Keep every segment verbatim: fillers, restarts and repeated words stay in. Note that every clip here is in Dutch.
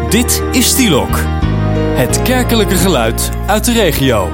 Dit is Stielok, het kerkelijke geluid uit de regio.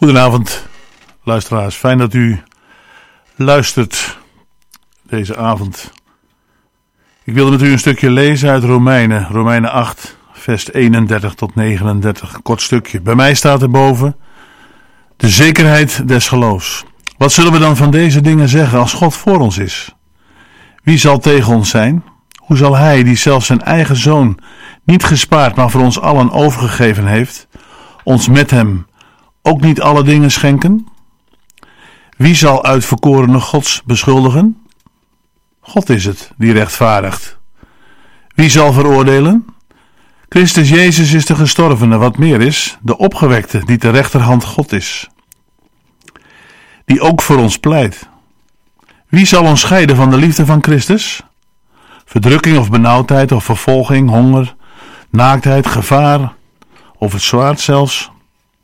Goedenavond, luisteraars. Fijn dat u luistert deze avond. Ik wilde met u een stukje lezen uit Romeinen, Romeinen acht, vers eenendertig tot negenendertig. Een kort stukje. Bij mij staat erboven: de zekerheid des geloofs. Wat zullen we dan van deze dingen zeggen als God voor ons is? Wie zal tegen ons zijn? Hoe zal hij, die zelfs zijn eigen zoon niet gespaard, maar voor ons allen overgegeven heeft, ons met hem ook niet alle dingen schenken? Wie zal uitverkorene Gods beschuldigen? God is het die rechtvaardigt. Wie zal veroordelen? Christus Jezus is de gestorvene, wat meer is, de opgewekte die ter rechterhand God is, die ook voor ons pleit. Wie zal ons scheiden van de liefde van Christus? Verdrukking of benauwdheid of vervolging, honger, naaktheid, gevaar of het zwaard zelfs.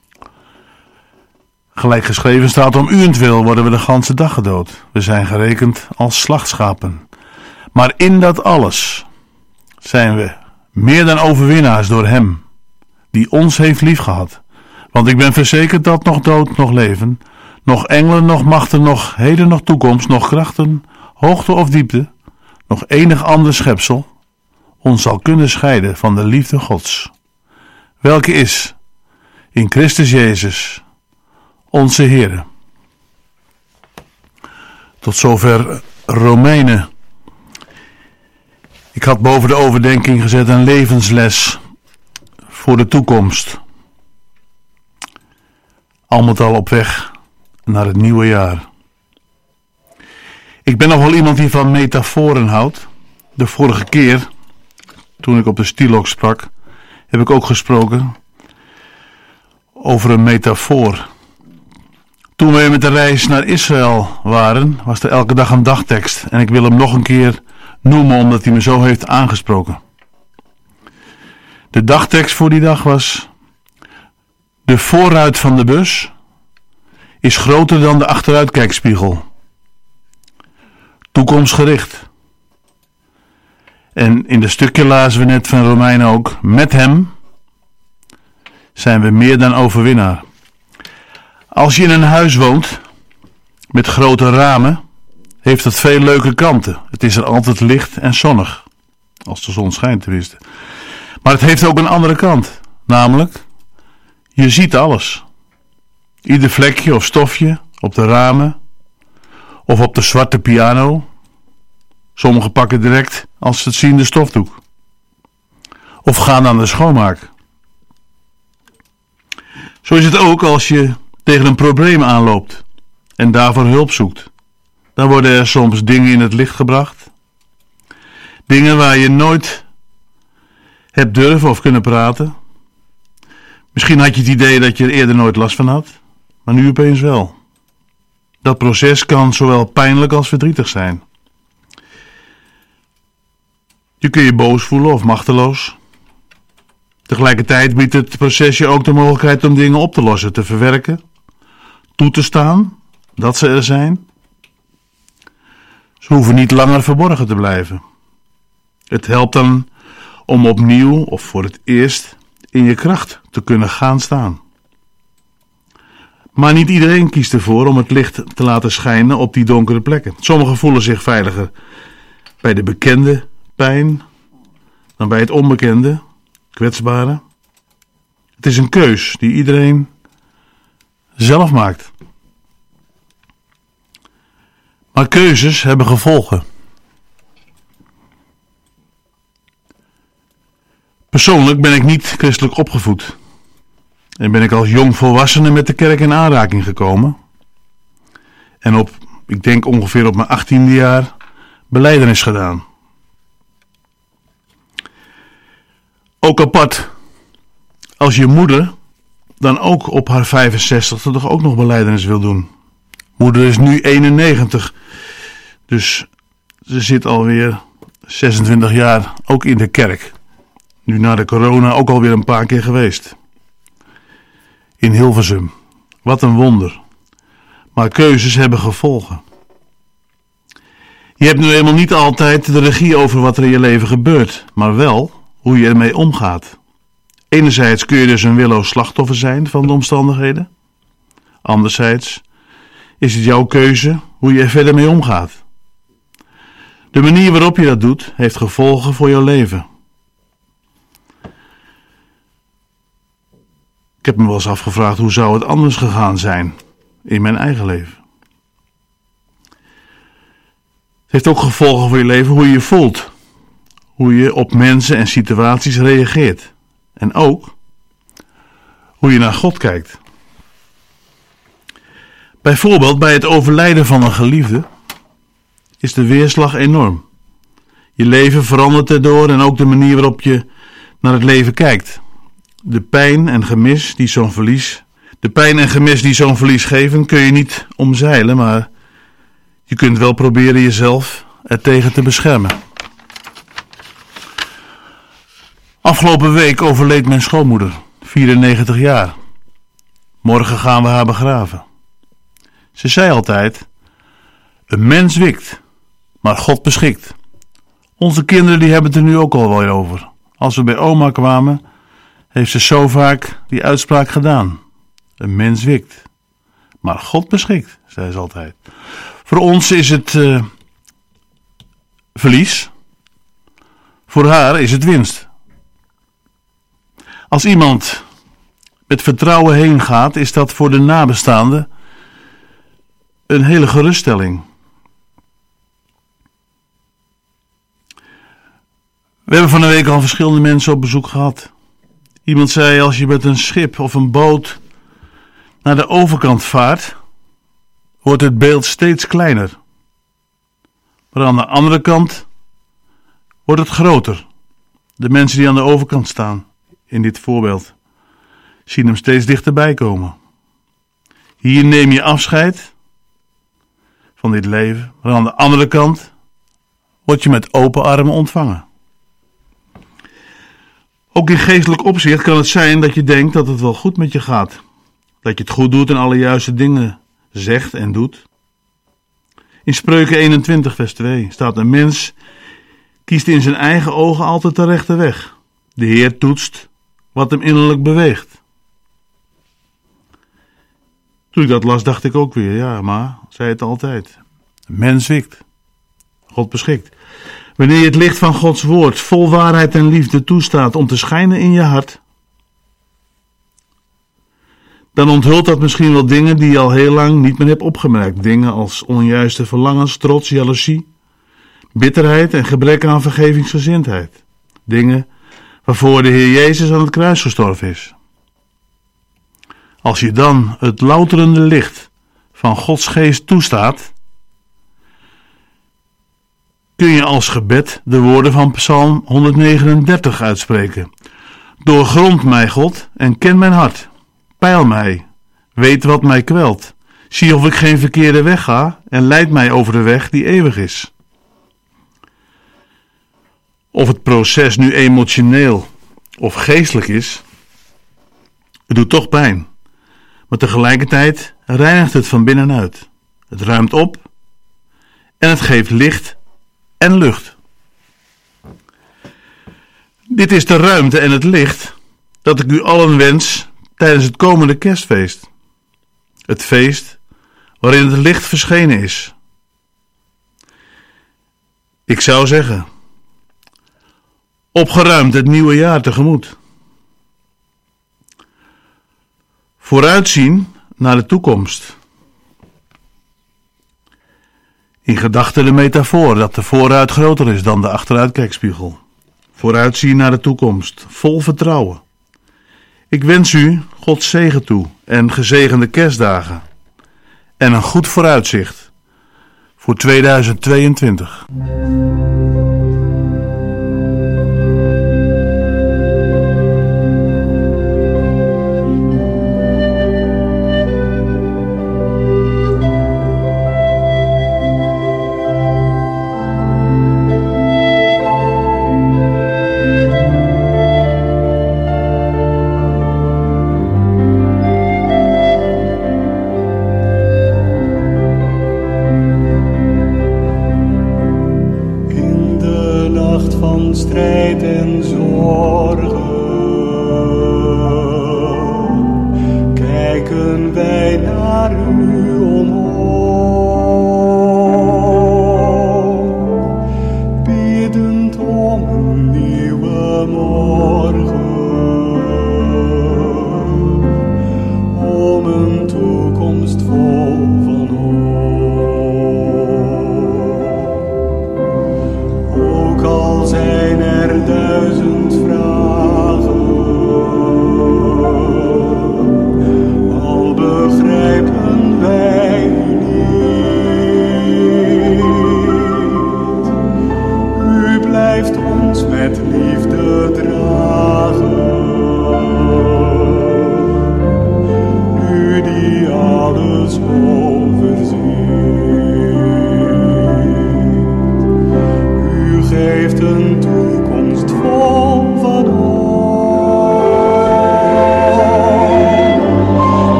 Gelijk geschreven staat: om uwentwil worden we de ganse dag gedood. We zijn gerekend als slachtschapen. Maar in dat alles zijn we meer dan overwinnaars door hem, die ons heeft liefgehad. Want ik ben verzekerd dat nog dood, nog leven, nog engelen, nog machten, nog heden, nog toekomst, nog krachten, hoogte of diepte, nog enig ander schepsel ons zal kunnen scheiden van de liefde Gods, welke is in Christus Jezus, onze Heere. Tot zover Romeinen. Ik had boven de overdenking gezet een levensles voor de toekomst. Al met al op weg naar het nieuwe jaar. Ik ben nog wel iemand die van metaforen houdt. De vorige keer, toen ik op de Stilox sprak, heb ik ook gesproken over een metafoor. Toen we met de reis naar Israël waren, was er elke dag een dagtekst. En ik wil hem nog een keer noemen, omdat hij me zo heeft aangesproken. De dagtekst voor die dag was: de voorruit van de bus is groter dan de achteruitkijkspiegel. Toekomstgericht. En in de stukje lazen we net van Romeinen ook: met hem zijn we meer dan overwinnaar. Als je in een huis woont met grote ramen, heeft dat veel leuke kanten. Het is er altijd licht en zonnig, als de zon schijnt tenminste. Maar het heeft ook een andere kant, namelijk je ziet alles. Ieder vlekje of stofje op de ramen of op de zwarte piano. Sommigen pakken direct, als ze het zien, de stofdoek. Of gaan aan de schoonmaak. Zo is het ook als je tegen een probleem aanloopt en daarvoor hulp zoekt. Dan worden er soms dingen in het licht gebracht. Dingen waar je nooit hebt durven of kunnen praten. Misschien had je het idee dat je er eerder nooit last van had, maar nu opeens wel. Dat proces kan zowel pijnlijk als verdrietig zijn. Je kunt je boos voelen of machteloos. Tegelijkertijd biedt het proces je ook de mogelijkheid om dingen op te lossen, te verwerken, toe te staan dat ze er zijn. Ze hoeven niet langer verborgen te blijven. Het helpt dan om opnieuw of voor het eerst in je kracht te kunnen gaan staan. Maar niet iedereen kiest ervoor om het licht te laten schijnen op die donkere plekken. Sommigen voelen zich veiliger bij de bekende pijn dan bij het onbekende, kwetsbare. Het is een keus die iedereen zelf maakt. Maar keuzes hebben gevolgen. Persoonlijk ben ik niet christelijk opgevoed. En ben ik als jong volwassene met de kerk in aanraking gekomen. En op, ik denk ongeveer op mijn achttiende jaar, belijdenis gedaan. Ook apart, als je moeder dan ook op haar vijfenzestigste toch ook nog belijdenis wil doen. Moeder is nu eenennegentig, dus ze zit alweer zesentwintig jaar ook in de kerk. Nu na de corona ook alweer een paar keer geweest. In Hilversum. Wat een wonder. Maar keuzes hebben gevolgen. Je hebt nu eenmaal niet altijd de regie over wat er in je leven gebeurt, maar wel hoe je ermee omgaat. Enerzijds kun je dus een willoos slachtoffer zijn van de omstandigheden. Anderzijds is het jouw keuze hoe je er verder mee omgaat. De manier waarop je dat doet, heeft gevolgen voor jouw leven. Ik heb me wel eens afgevraagd, hoe zou het anders gegaan zijn in mijn eigen leven? Het heeft ook gevolgen voor je leven, hoe je je voelt. Hoe je op mensen en situaties reageert. En ook hoe je naar God kijkt. Bijvoorbeeld bij het overlijden van een geliefde is de weerslag enorm. Je leven verandert erdoor en ook de manier waarop je naar het leven kijkt. De pijn en gemis die zo'n verlies, de pijn en gemis die zo'n verlies geven, kun je niet omzeilen, maar je kunt wel proberen jezelf ertegen te beschermen. Afgelopen week overleed mijn schoonmoeder, vierennegentig jaar. Morgen gaan we haar begraven. Ze zei altijd: een mens wikt, maar God beschikt. Onze kinderen die hebben het er nu ook al wel over. Als we bij oma kwamen, heeft ze zo vaak die uitspraak gedaan. Een mens wikt, maar God beschikt, zei ze altijd. Voor ons is het uh, verlies. Voor haar is het winst. Als iemand met vertrouwen heen gaat, is dat voor de nabestaanden een hele geruststelling. We hebben van de week al verschillende mensen op bezoek gehad. Iemand zei, als je met een schip of een boot naar de overkant vaart, wordt het beeld steeds kleiner. Maar aan de andere kant wordt het groter. De mensen die aan de overkant staan, in dit voorbeeld, zien hem steeds dichterbij komen. Hier neem je afscheid van dit leven, maar aan de andere kant word je met open armen ontvangen. Ook in geestelijk opzicht kan het zijn dat je denkt dat het wel goed met je gaat. Dat je het goed doet en alle juiste dingen zegt en doet. In Spreuken eenentwintig vers twee staat: een mens kiest in zijn eigen ogen altijd de rechte weg. De Heer toetst wat hem innerlijk beweegt. Toen ik dat las, dacht ik ook weer, ja, maar zei het altijd. Een mens wikt, God beschikt. Wanneer je het licht van Gods woord vol waarheid en liefde toestaat om te schijnen in je hart, dan onthult dat misschien wel dingen die je al heel lang niet meer hebt opgemerkt. Dingen als onjuiste verlangens, trots, jaloezie, bitterheid en gebrek aan vergevingsgezindheid. Dingen waarvoor de Heer Jezus aan het kruis gestorven is. Als je dan het louterende licht van Gods geest toestaat, kun je als gebed de woorden van Psalm honderdnegenendertig uitspreken. Doorgrond mij, God, en ken mijn hart. Peil mij, weet wat mij kwelt. Zie of ik geen verkeerde weg ga en leid mij over de weg die eeuwig is. Of het proces nu emotioneel of geestelijk is, het doet toch pijn. Maar tegelijkertijd reinigt het van binnenuit. Het ruimt op en het geeft licht en lucht. Dit is de ruimte en het licht dat ik u allen wens tijdens het komende kerstfeest. Het feest waarin het licht verschenen is. Ik zou zeggen, opgeruimd het nieuwe jaar tegemoet. Vooruitzien naar de toekomst. In gedachten de metafoor dat de vooruit groter is dan de achteruitkijkspiegel. Vooruitzien naar de toekomst, vol vertrouwen. Ik wens u Gods zegen toe en gezegende kerstdagen. En een goed vooruitzicht voor tweeduizend tweeëntwintig.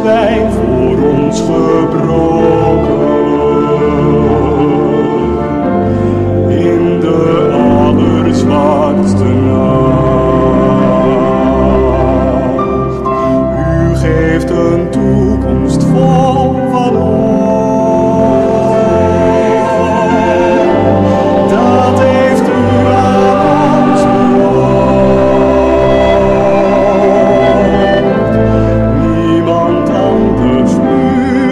wij voor ons gebroken. In de allerzwaarste nacht. U geeft een toekomst vol van hoop. Dat heeft u aan ons beloofd. Niemand anders, u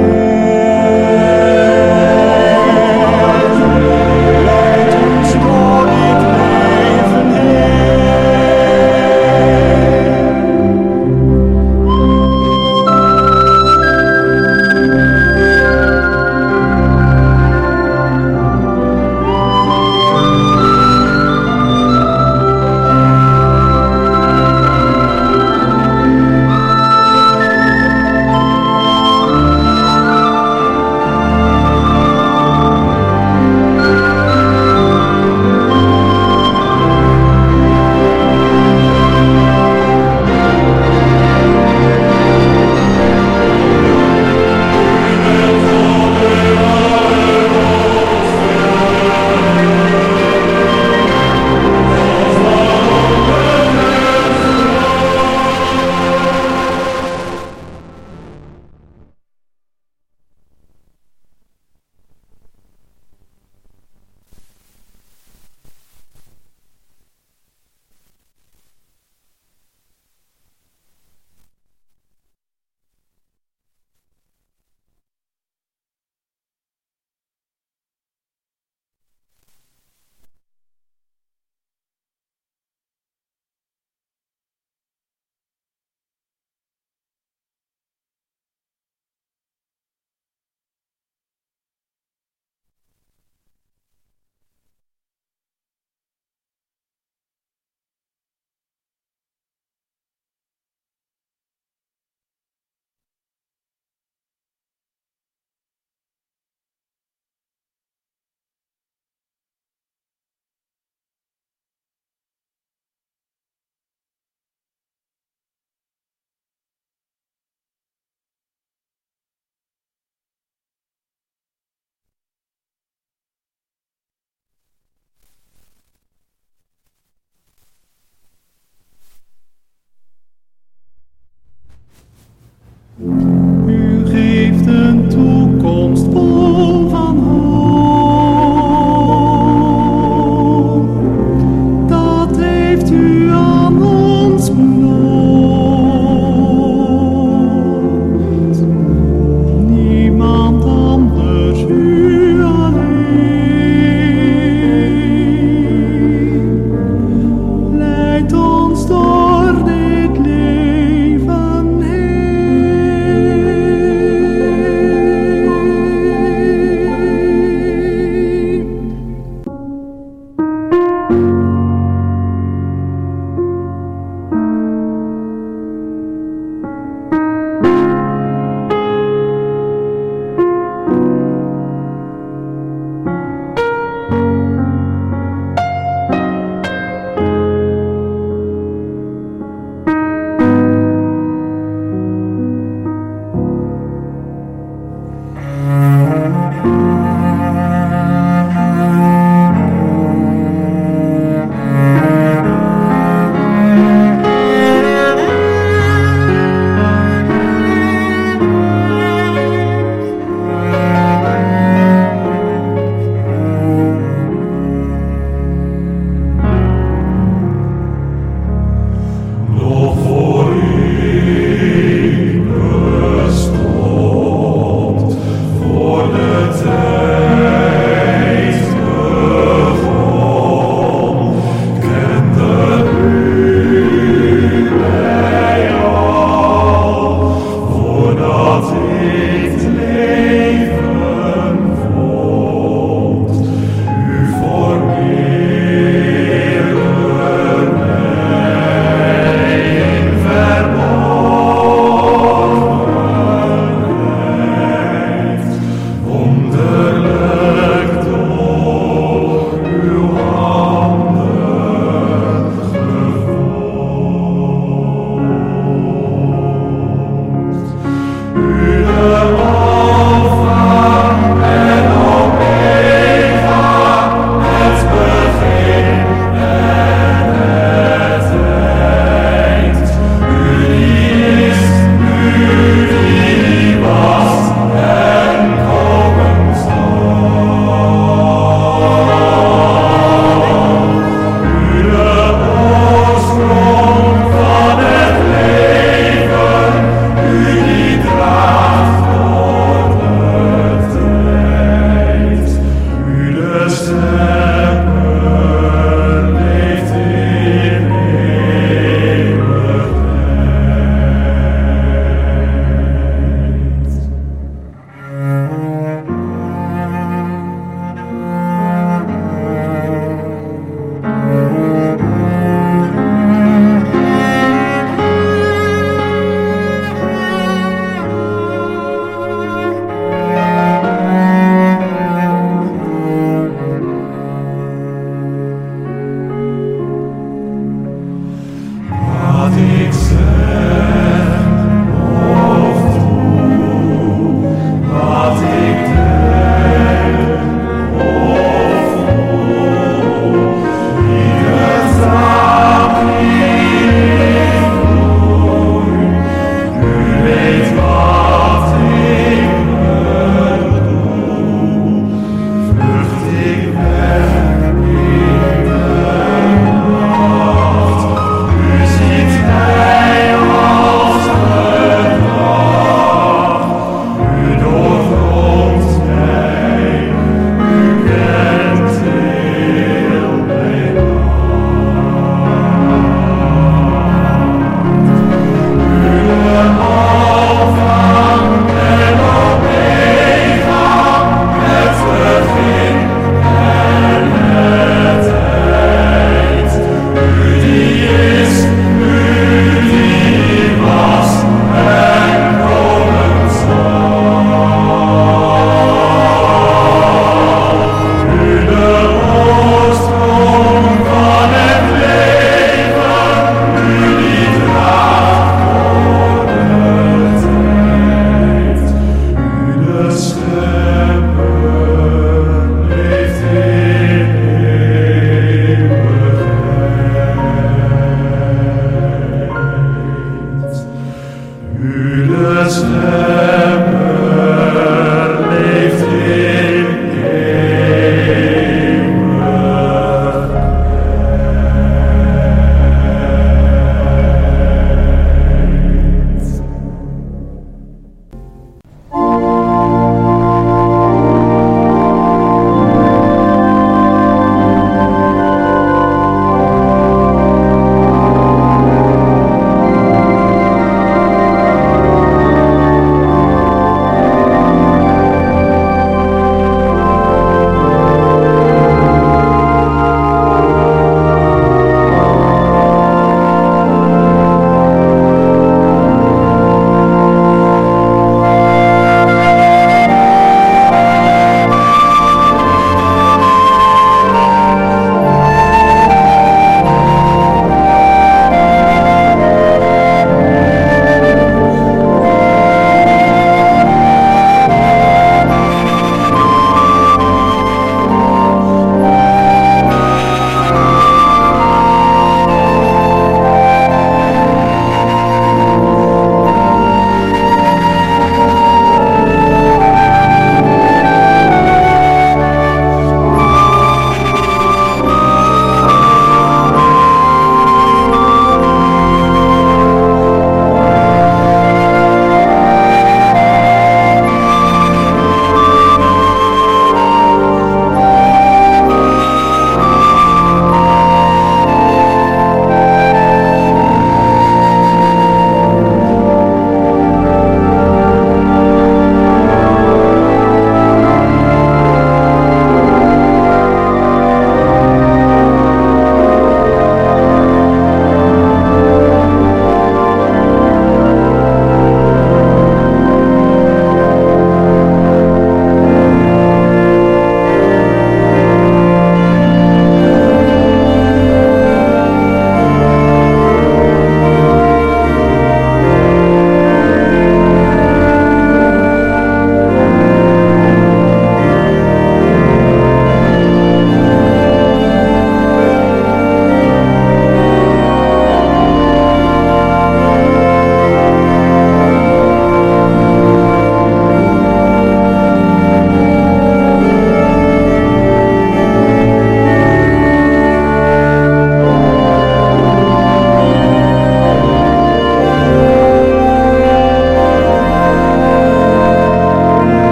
alleen. Leidt ons door dit leven U geeft een toekomst vol van hoop. Dat heeft u aan ons beloofd. Niemand anders, u alleen. Leidt ons door dit leven heen.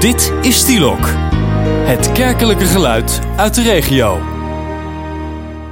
Dit is Stielok, het kerkelijke geluid uit de regio.